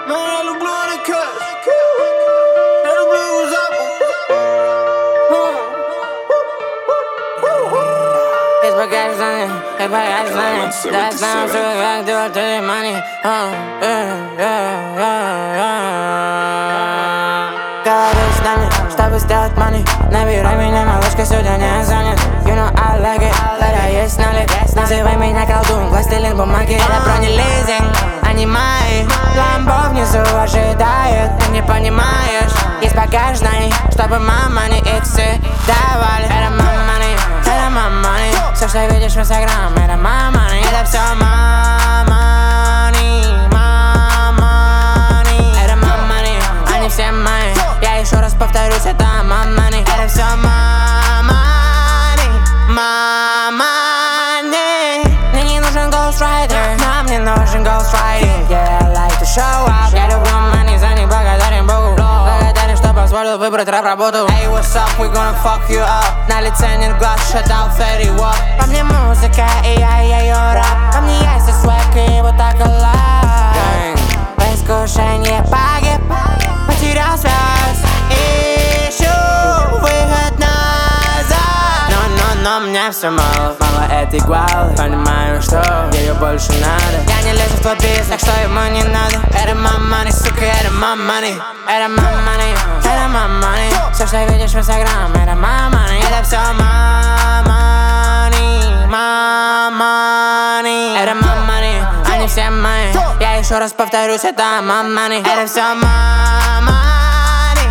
Но я люблю этот кэш. Я люблю его запах. Есть багаж знаний, как багаж знаний. Да, я знаю, что как делать твои money. Говори с нами, чтобы сделать money. Набирай меня, малышка, сегодня не занят. You know I like it, когда есть налик. Называй меня колдун, пластилин бумаги. Это бронелизинг, они мои. Ламбо внизу ожидает, ты не понимаешь. Есть багаж знаний, чтобы мама не иксы давали. Это money, это money. Все, что видишь в Инстаграм, это money. Это все money. Это money, они все мои. Я еще раз повторюсь, это money. Это все money. Мне не нужен ghostwriter, но мне нужен ghostwriting. Yeah, I like to show up. Я люблю money, за них благодарен Богу. Благодарен, что позволил выбрать рэп-работу. Hey, what's up, we gonna fuck you up. На лице нет глаз, shut out, Fetty Wap. По мне музыка, и я ее рэп. По мне есть и свэк, и вот так alive. В искушении погиб, потерял связь. Ищу выход назад. Но мне все мало, этой гвалы. Понимаю, что ее больше надо. Я не лезу в твой бизнес, так что ему не надо. Это my money, сука, это my money. Это my money, это my money. Все, что видишь в Инстаграм, это my money. Это все my money. Это my money, они все мои. Я еще раз повторюсь, это my money. Это все my money.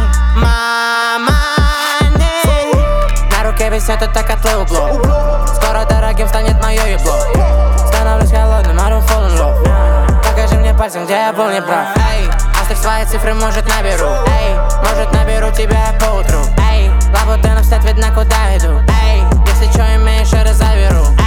На руке висит это котлы углов. Скоро дорогим станет мое ебло. Становлюсь холодным, I don't fall in love. Покажи мне пальцем, где я был неправ. Эй, оставь свои цифры, может наберу. Эй, может наберу тебя поутру. Эй, лабутенов стать видно, куда иду. Эй, если что имеешь, я разоберу.